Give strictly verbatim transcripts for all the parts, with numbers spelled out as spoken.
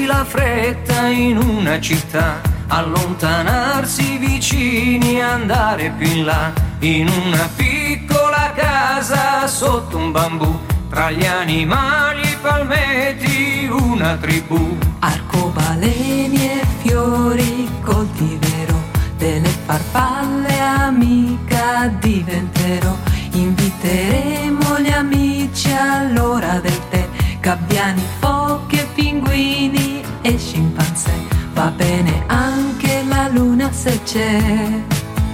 perdersi la fretta in una città, allontanarsi vicini, andare più in là, in una piccola casa sotto un bambù, tra gli animali e palmeti una tribù. Arcobaleni e fiori coltiverò, delle farfalle amica diventerò. Inviteremo gli amici all'ora del tè, gabbiani, foche, pinguini e scimpanzé. Va bene anche la luna se c'è.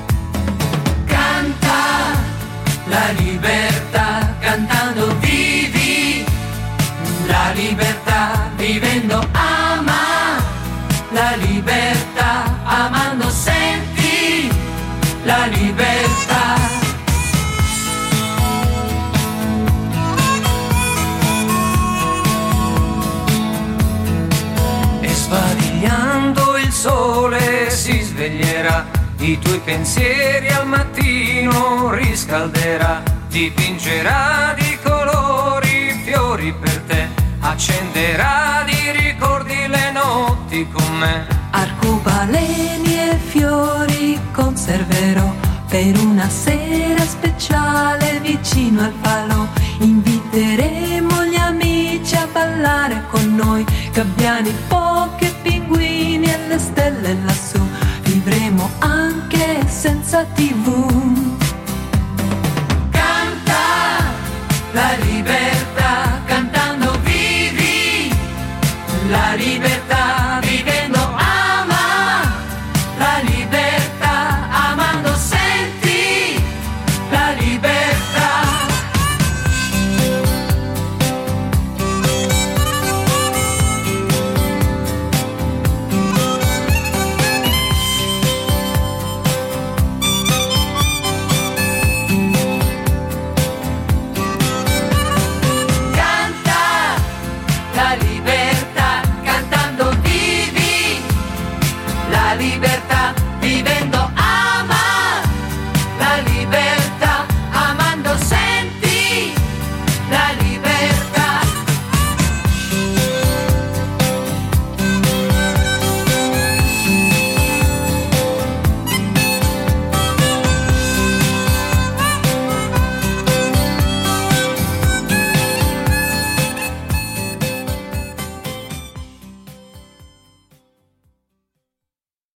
Canta la libertà, cantando vivi la libertà, vivendo ama la libertà, amando senti la libertà. E sbadigliando il sole si sveglierà, i tuoi pensieri al mattino riscalderà, dipingerà di colori fiori per te, accenderà di ricordi le notti con me. Arcobaleni e fiori conserverò per una sera speciale vicino al falò. Inviteremo gli amici a ballare con noi, gabbiani, foche, pinguini e le stelle lassù. Vivremo anche senza tivù. Canta la libertà, cantando vivi la libertà, vivendo ama la libertà, amando senti la libertà. Libertà, vivendo